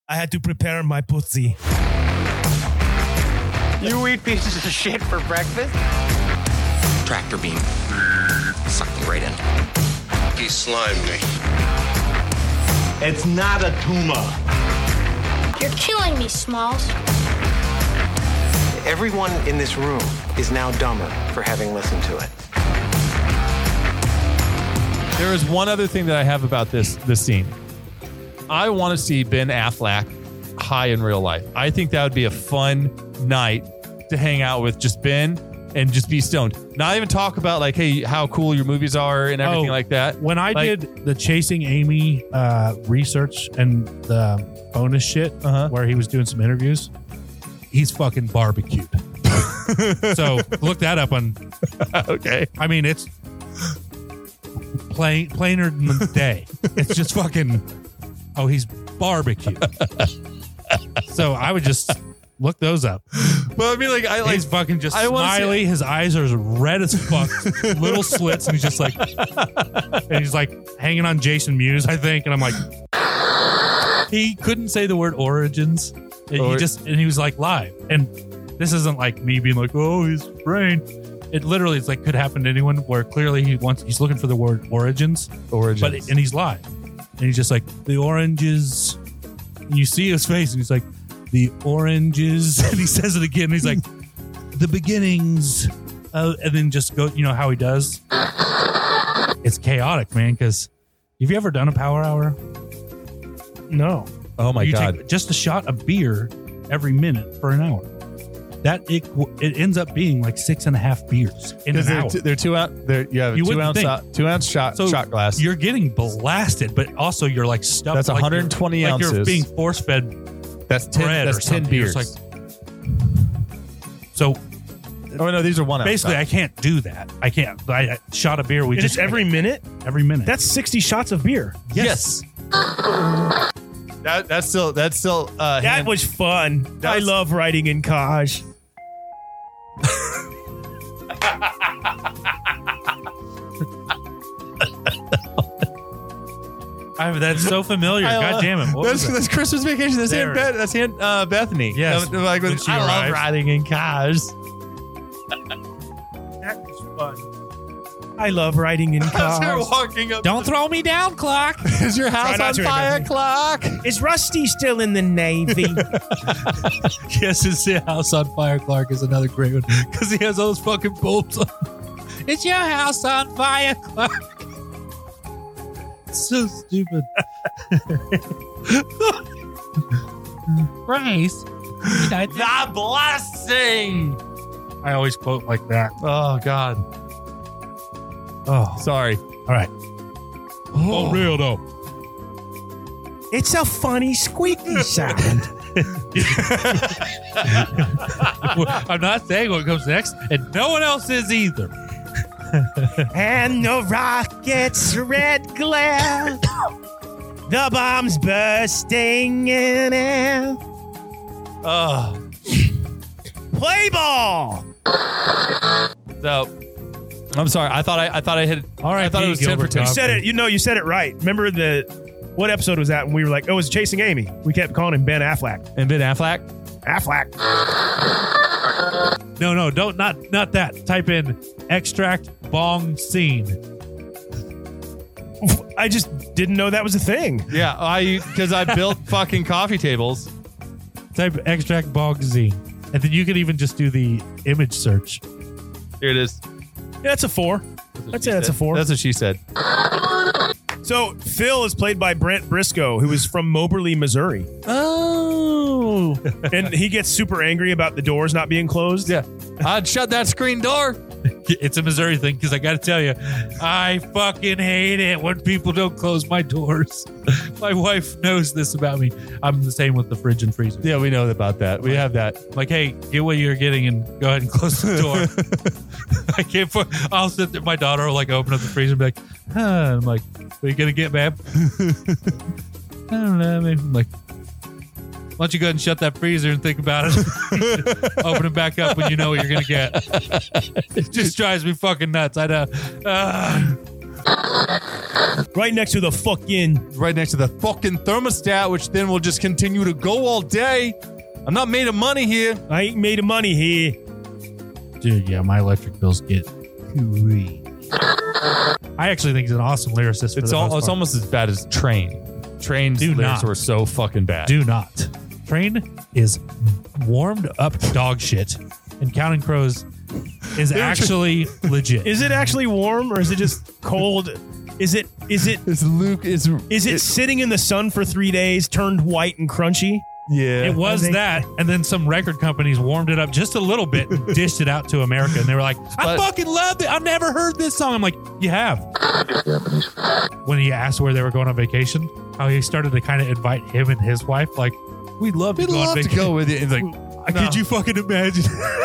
I had to prepare my pussy. You eat pieces of shit for breakfast? Tractor beam. Sucked me right in. He slimed me. It's not a tumor. You're killing me, Smalls. Everyone in this room is now dumber for having listened to it. There is one other thing that I have about this scene. I want to see Ben Affleck high in real life. I think that would be a fun night to hang out with just Ben and just be stoned. Not even talk about like, hey, how cool your movies are and everything like that. When I did the Chasing Amy research and the bonus shit where he was doing some interviews, he's fucking barbecued. So look that up on. Okay. I mean, it's plainer than the day. It's just fucking. Oh, he's barbecued. So I would just look those up. Well, I mean, like he's fucking just smiley. His eyes are as red as fuck, little slits, and he's just like, and he's like hanging on Jason Mewes, I think. And I'm like, he couldn't say the word origins. And he was like live. And this isn't like me being like, oh, his brain. It literally is like could happen to anyone where clearly he's looking for the word origins. And he's live. And he's just like, the oranges. And you see his face and he's like, the oranges. And he says it again. And he's like, the beginnings. And then just go, you know how he does? It's chaotic, man. Because have you ever done a power hour? No. Oh my God. Take just a shot of beer every minute for an hour. That it ends up being like 6.5 beers in an hour. They're 2 ounce. You have a 2 ounce shot glass. You're getting blasted, but also you're like stuffed. That's 120 like ounces. You're being force fed. That's 10. That's 10 beers. So. Oh no, these are 1 ounce. Basically, I can't do that. I can't. I shot of beer. We just every minute. Every minute. That's 60 shots of beer. Yes. That's still. That was fun. I love riding in cars. That's so familiar. God damn it! That's Christmas Vacation. That's Aunt Bethany. Yes. Like when I love riding in cars. That was fun. I love riding in cars. Walking up. Don't throw me down, Clock. Is your house on fire, Clock? Is Rusty still in the Navy? Yes, his house on fire, Clark, is another great one because he has all those fucking bulbs on. Is your house on fire, Clark? So stupid. Bryce, the blessing. I always quote like that. Oh God. Oh, sorry. All right. Oh, real though. It's a funny squeaky sound. I'm not saying what comes next, and no one else is either. And the rocket's red glare, the bombs bursting in air. Play ball. So, I'm sorry. I thought I hit. All right. I thought it was 10 for 10. You said it. You said it right. Remember what episode was that when we were like, oh, it was Chasing Amy. We kept calling him Ben Affleck. And Ben Affleck? Affleck. No, don't not that. Type in extract bong scene. I just didn't know that was a thing. Yeah, because I built fucking coffee tables. Type extract bong scene, and then you can even just do the image search. Here it is. Yeah, that's a 4. That's a 4. That's what she said. So Phil is played by Brent Briscoe, who is from Moberly, Missouri. Oh. And he gets super angry about the doors not being closed. Yeah. I'd shut that screen door. It's a Missouri thing because I got to tell you, I fucking hate it when people don't close my doors. My wife knows this about me. I'm the same with the fridge and freezer. Yeah, we know about that. We have that. Like, hey, get what you're getting and go ahead and close the door. I can't. I'll sit there. My daughter will like open up the freezer and be like, I'm like, what are you going to get, babe? I don't know. Maybe. I'm like, why don't you go ahead and shut that freezer and think about it? Open it back up when you know what you're going to get. It just drives me fucking nuts. I know. Right next to the fucking... Right next to the fucking thermostat, which then will just continue to go all day. I'm not made of money here. I ain't made of money here. Dude, yeah, my electric bills get crazy. I actually think he's an awesome lyricist. It's almost as bad as Train. Train's Do lyrics not. were so fucking bad. Do not. Train is warmed up dog shit, and Counting Crows is actually legit. Is it actually warm or is it just cold? Is it It's Luke. is it sitting in the sun for 3 days, turned white and crunchy? Yeah. It was I think- that, and then some record companies warmed it up just a little bit and dished it out to America, and they were like, I But- fucking love it. I've never heard this song. I'm like, you have. When he asked where they were going on vacation, how he started to kind of invite him and his wife, like, we'd love to We'd go on love to vacation. go with it. It's like, No. could you fucking imagine?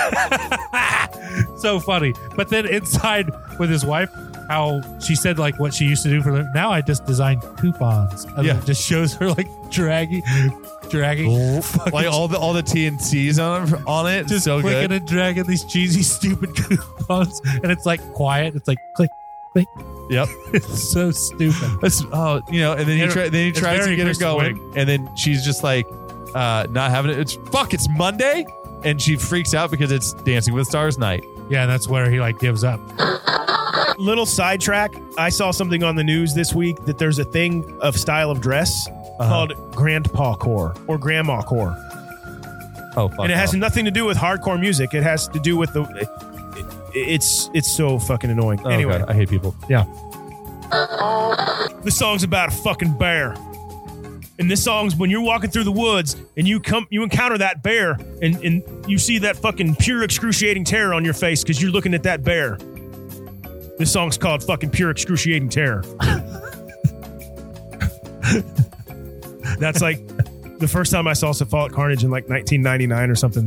So funny. But then inside with his wife, how she said like what she used to do for them. Now I just design coupons. And Yeah. it just shows her like dragging fucking Like all the TNCs on it. just so clicking good. and dragging these cheesy stupid coupons, and it's like quiet. It's like click, click. Yep. It's so stupid. That's and then he It's tries to very get her Kristen going, Wiig. and then she's just like not having it. It's Monday, and she freaks out because it's Dancing with Stars night. Yeah, that's where he like gives up. Little sidetrack. I saw something on the news this week that there's a thing of style of dress called grandpa core or grandma core. Oh, fuck And it has off. nothing to do with hardcore music. It has to do with it's so fucking annoying. Oh, Anyway, God, I hate people. Yeah. this song's about a fucking bear. And this song's when you're walking through the woods and you encounter that bear and you see that fucking pure excruciating terror on your face because you're looking at that bear. This song's called fucking Pure Excruciating Terror. That's like the first time I saw Cephalic Carnage in like 1999 or something.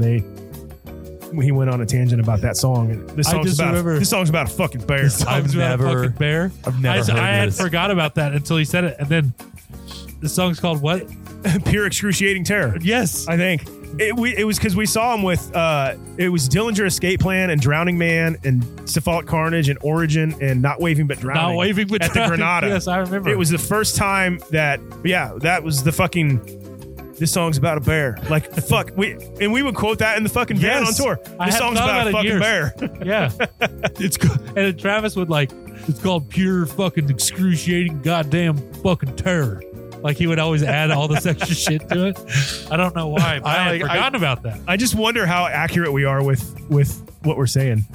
He went on a tangent about that song. And this song's about a fucking bear. Songs about a fucking bear. I've never heard I had this. forgot about that until he said it, and then the song's called what? Pure Excruciating Terror. Yes. I think it was because we saw him with it was Dillinger Escape Plan and Drowning Man and Cephalic Carnage and Origin and Not Waving But Drowning. Not Waving But at Drowning. the Granada. Yes, I remember. It was the first time that that was the fucking. This song's about a bear. Like fuck, we would quote that in the fucking van on Yes. tour. I This hadn't song's thought about a about it in fucking bear. Yeah. And then Travis would like, it's called pure fucking excruciating goddamn fucking terror. Like he would always add all this extra shit to it. I don't know why, but I had forgotten about that. I just wonder how accurate we are with what we're saying.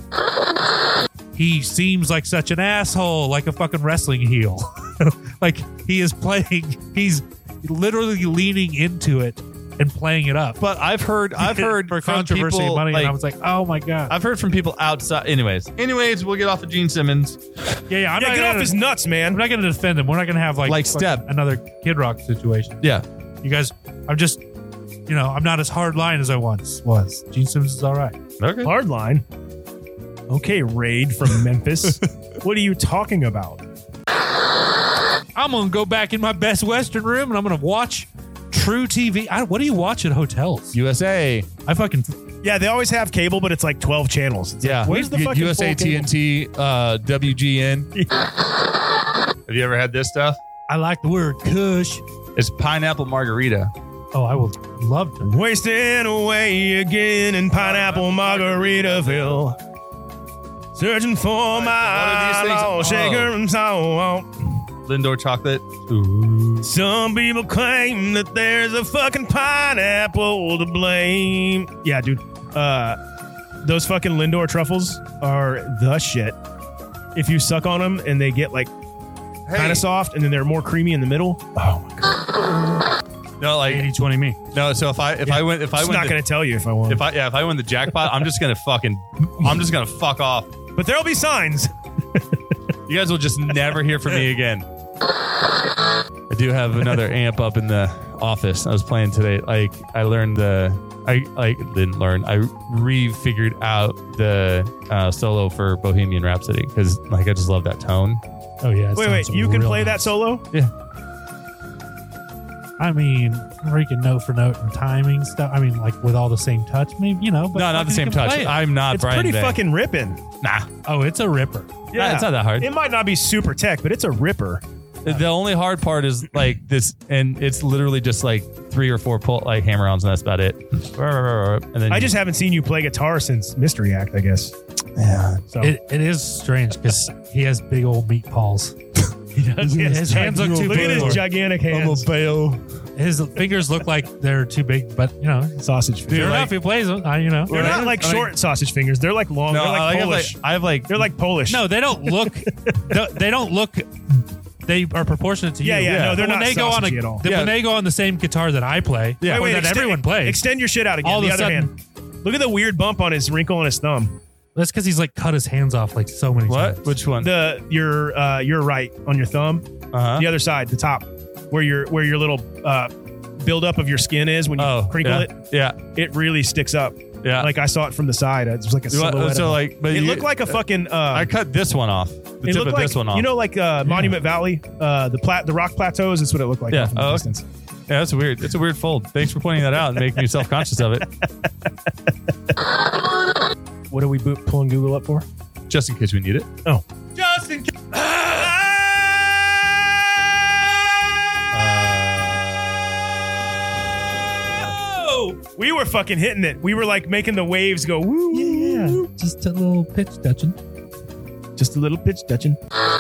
He seems like such an asshole, like a fucking wrestling heel. Like he's literally leaning into it and playing it up. But I've heard for from controversy people, and money, like, and I was like, oh my God. I've heard from people outside. Anyways, we'll get off of Gene Simmons. Yeah, I'm Yeah, not get off gonna- his nuts, man. I'm not going to defend him. We're not going to have like fucking Step. another Kid Rock situation. Yeah. You guys, I'm just, I'm not as hard line as I once was. Gene Simmons is all right. Okay. Hard line. Okay, Raid from Memphis. What are you talking about? I'm going to go back in my Best Western room and I'm going to watch True TV. What do you watch at hotels? USA. I fucking, Yeah, they always have cable, but it's like 12 channels. It's Yeah. like, where's the fucking USA, full cable? TNT, WGN. Have you ever had this stuff? I like the word Kush. It's pineapple margarita. Oh, I would love to. Wasting away again in Pineapple Margaritaville. Searching for What are my these things? law shaker and salt. Lindor chocolate. Some people claim that there's a fucking pineapple to blame. Yeah, dude. Those fucking Lindor truffles are the shit. If you suck on them and they get like kind of soft and then they're more creamy in the middle. Oh my god. No, like 80-20 me. no. So if I win, I'm not going to tell you if I won. if I win the jackpot, I'm just gonna fuck off. But there'll be signs. You guys will just never hear from me again. I do have another amp up in the office. I was playing today. Like I learned I refigured out the solo for Bohemian Rhapsody because like I just love that tone. Oh, yeah. it Wait, sounds you can real play nice. that solo? Yeah. I mean, freaking note for note and timing stuff. I mean, like with all the same touch, maybe, you know. But No, not the same touch. I'm not It's Brian pretty Bay. fucking ripping. Nah. Oh, it's a ripper. Yeah, it's not that hard. It might not be super tech, but it's a ripper. The only hard part is like this, and it's literally just like 3 or 4 like hammer-ons, and that's about it. And then I just haven't seen you play guitar since Mystery Act, I guess. yeah. So It is strange because he has big old meat paws. he does. His hands look too Look at big. his gigantic hands. His fingers look like they're too big, but you know, Sausage sure fingers. enough, he plays them. You know, They're not like short sausage fingers. They're like long. No, they're like I have Polish. like, I have like They're like Polish. No, they don't look. They don't look. They are proportionate to Yeah, you. yeah. No, they're when not they go on sausagey at all. When they go on the same guitar that I play, Yeah. or that everyone plays, Extend your shit out again. All the of a other sudden- hand. Look at the weird bump on his wrinkle on his thumb. that's because he's like cut his hands off like so many what? times. Which one? Your right on your thumb. Uh-huh. The other side, the top, where your little buildup of your skin is when you crinkle yeah. it. Yeah. It really sticks up. Yeah. Like I saw it from the side. It was like a silhouette. So of- like, but it you- looked like a fucking. I cut this one off. The it tip looked of like this one off. you know, like Monument Valley, the rock plateaus. That's what it looked like. Yeah. Off in the Oh, distance. Yeah, that's weird. It's a weird fold. Thanks for pointing that out and making me self-conscious of it. What are we pulling Google up for? Just in case we need it. Oh, Just in case. we were fucking hitting it. We were like making the waves go woo. Yeah, just a little pitch touching. Just a little pitch touching.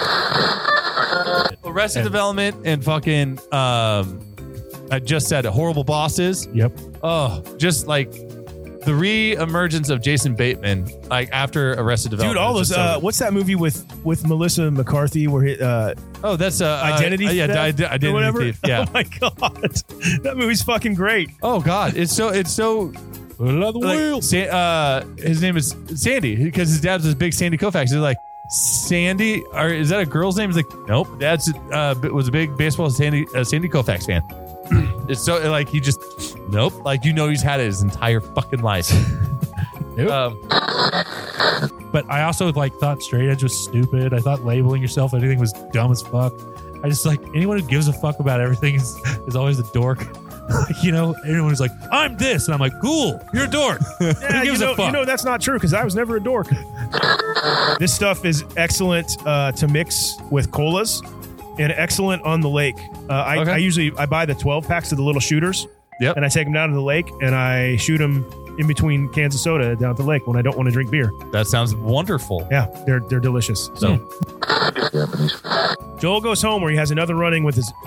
Arrested Development and fucking I just said it, Horrible Bosses. Yep. Oh, just like the re-emergence of Jason Bateman, like after Arrested Development. Dude, all is those. just so- What's that movie with Melissa McCarthy where he, oh, that's Identity yeah, Theft or Identity whatever? Thief. Yeah. Oh my god, that movie's fucking great. Oh god, it's so like, his name is Sandy because his dad's this big Sandy Koufax. He's like, Sandy, or is that a girl's name? He's like, nope, dad's was a big baseball Sandy Koufax fan. It's so like he just nope, like you know he's had it his entire fucking life. But I also like thought straight edge was stupid. I thought labeling yourself anything was dumb as fuck. I just like anyone who gives a fuck about everything is always a dork. You know, anyone who's like, I'm this, and I'm like, cool, you're a dork. Yeah, Who gives a fuck? you know that's not true because I was never a dork. This stuff is excellent to mix with colas and excellent on the lake. Okay. I usually buy the 12 packs of the little shooters. Yep. And I take them down to the lake and I shoot them in between cans of soda down at the lake when I don't want to drink beer. That sounds wonderful. Yeah, they're delicious. So Joel goes home where he has another run-in with his.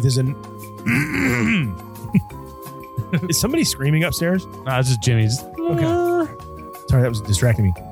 Is somebody screaming upstairs? Nah, it's just Jimmy's. Okay. Sorry, that was distracting me.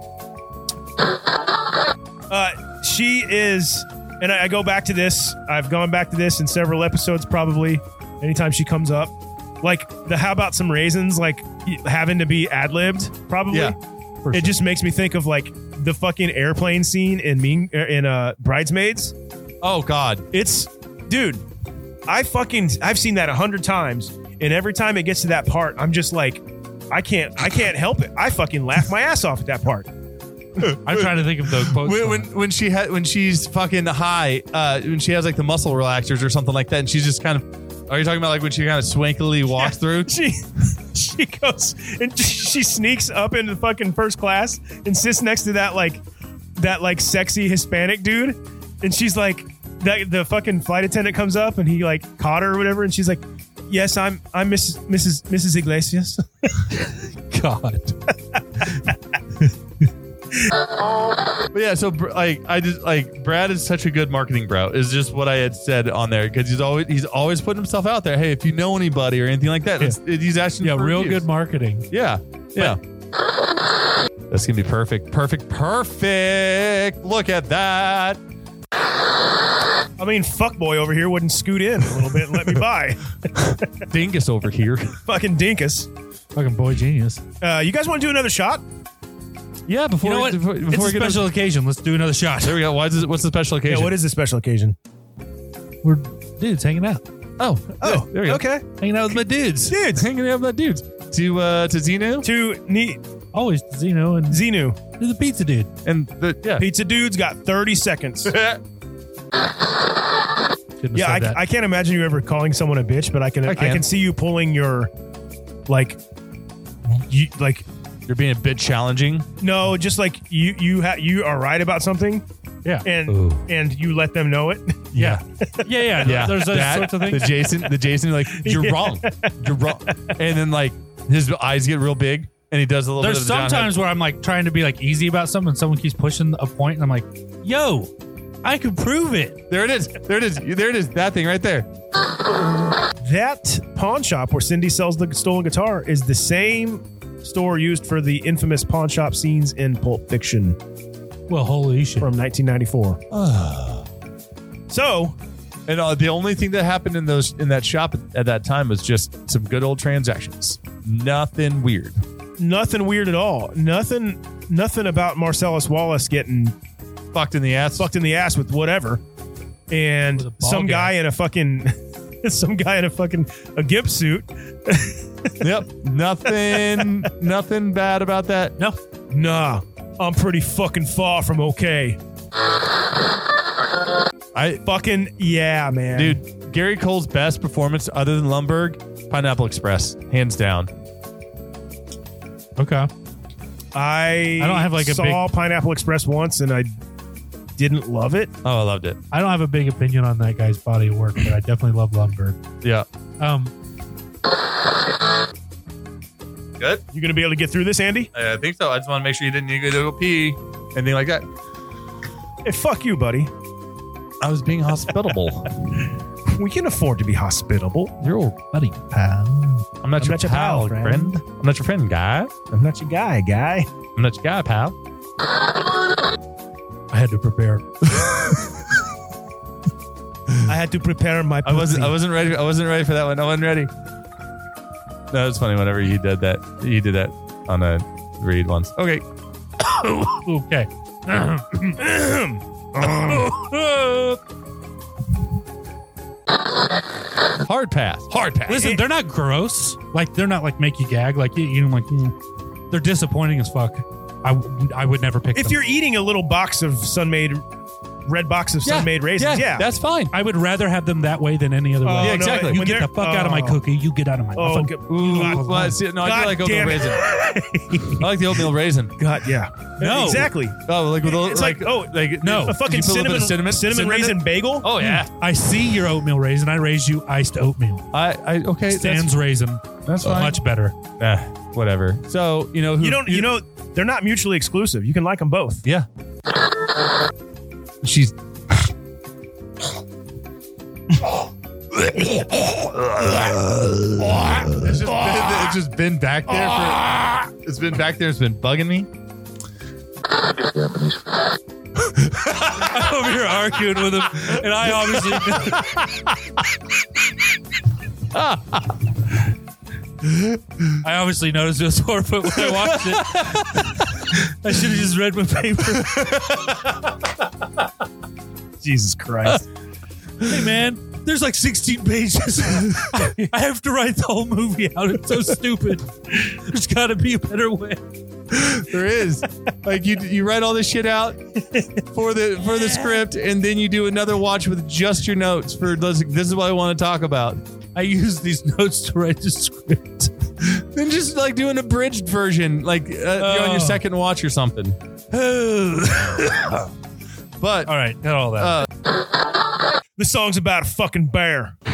She is, and I go back to this. I've gone back to this in several episodes, probably. Anytime she comes up, like the "How about some raisins?" like having to be ad-libbed, probably. Yeah, it just makes me think of like the fucking airplane scene in Bridesmaids. Oh god, It's, dude, I've seen that 100 times, and every time it gets to that part, I'm just like, I can't help it. I fucking laugh my ass off at that part. I'm trying to think of the quotes. when she's fucking high, when she has like the muscle relaxers or something like that, and she's just kind of. Are you talking about like when she kind of swankily walks through? She goes and she sneaks up into the fucking first class and sits next to that sexy Hispanic dude, and she's like, the fucking flight attendant comes up and he like caught her or whatever, and she's like, yes, I'm Mrs. Iglesias. God. But yeah, so like I just like Brad is such a good marketing bro is just what I had said on there because he's always putting himself out there. Hey, if you know anybody or anything like that, he's asking. Yeah, for real reviews. good marketing. Yeah. That's gonna be perfect. Look at that. I mean, fuckboy over here wouldn't scoot in a little bit and let me by. Dingus over here. Fucking dinkus. Fucking boy genius. You guys want to do another shot? Yeah, before You know what? before It's a we get special occasion. Let's do another shot. there we go. What's the special occasion? Yeah, what is the special occasion? We're dudes hanging out. Oh, Oh, there we go. okay. Hanging out with my dudes. Dudes. Hanging out with that dudes to Zeno Always Zeno and Xenu. to the pizza dude. and Pizza Dude's got 30 seconds. Shouldn't have Yeah, said that. I can't imagine you ever calling someone a bitch, but I can see you pulling your like You're being a bit challenging. no, just like you are right about something yeah. and you let them know it. Yeah. Yeah, There's those that, sorts of things. The Jason, like you're wrong, you're wrong, and then like his eyes get real big, and he does a little. There's bit of the John sometimes Hamm. where I'm like trying to be like easy about something, and someone keeps pushing a point, and I'm like, "Yo, I can prove it." There it is. That thing right there. That pawn shop where Cindy sells the stolen guitar is the same store used for the infamous pawn shop scenes in Pulp Fiction Well, holy shit! from 1994. So, And the only thing that happened in that shop at that time was just some good old transactions. Nothing weird. nothing weird at all. Nothing about Marcellus Wallace getting Fucked in the ass. with whatever. And With a ball some guy gag. in a fucking a gimp suit. Yep. Nothing bad about that. No, Nah, I'm pretty fucking far from okay. Yeah, man. Dude, Gary Cole's best performance other than Lumberg, Pineapple Express, hands down. okay. I don't have like a saw Pineapple Express once and I didn't love it. Oh, I loved it. I don't have a big opinion on that guy's body of work, but I definitely love Lumberg. Yeah. Good. You gonna be able to get through this, Andy? I think so. I just want to make sure you didn't need to go pee, anything like that. Hey, fuck you, buddy. I was being hospitable. We can afford to be hospitable. You're old buddy, pal. I'm not your pal, friend. I'm not your friend, guy. I'm not your guy. I'm not your guy, pal. I had to prepare. I had to prepare my pussy. I wasn't ready for that one. I wasn't ready. No, it's funny whenever he did that. He did that on a read once. Okay. Okay. Hard pass. Listen, they're not gross. Like they're not like make you gag. Like you know, like they're disappointing as fuck. I would never pick If them. you're eating a little box of red box of sun-made raisins, yeah. That's fine. I would rather have them that way than any other way. Oh, Yeah, exactly. You when get they're- the fuck out of my cookie. You get out of my muffin. okay. Ooh, well, see, no, I do God like oatmeal damn it. raisin. I like the oatmeal raisin. God, yeah. No. Exactly. Oh, like with a, It's like, no. no, A fucking you put a little bit of cinnamon raisin in it? bagel. Oh yeah. I see your oatmeal raisin. I raise you iced oatmeal. I okay. Stan's raisin. That's fine. Much better. Whatever. So you know who You know, they're not mutually exclusive. You can like them both. Yeah. She's. It's just been back there it's been back there. It's been bugging me. I'm over here arguing with him, and I obviously. I obviously noticed it was 4 foot when I watched it. I should have just read my paper. Jesus Christ. Hey, man, there's like 16 pages. I have to write the whole movie out. It's so stupid. There's got to be a better way. There is. Like you write all this shit out for the script, and then you do another watch with just your notes for this is what I want to talk about. I use these notes to write the script. Then just like do an abridged version, like you're on your second watch or something. But All right, got all that. This song's about a fucking bear.